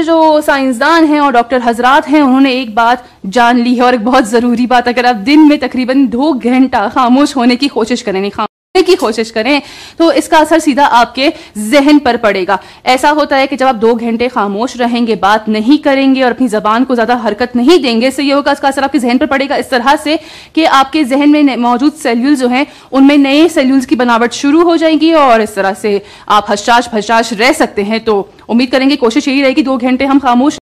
जो साइंसदान हैं और डॉक्टर हजरात हैं, उन्होंने एक बात जान ली है और एक बहुत जरूरी बात, अगर आप दिन में तकरीबन 2 घंटा खामोश होने की कोशिश करें, तो इसका असर सीधा आपके जहन पर पड़ेगा। ऐसा होता है कि जब आप 2 घंटे खामोश रहेंगे, बात नहीं करेंगे और अपनी जबान को ज्यादा हरकत नहीं देंगे, इससे ये होगा इसका असर आपके जहन पर पड़ेगा इस तरह से कि आपके जहन में मौजूद सेल्यूल्स जो हैं उनमें नए सेल्यूल्स की बनावट शुरू हो जाएगी और इस तरह से आप हशाश फशाश रह सकते हैं। तो उम्मीद करेंगे, कोशिश यही रहेगी 2 घंटे हम खामोश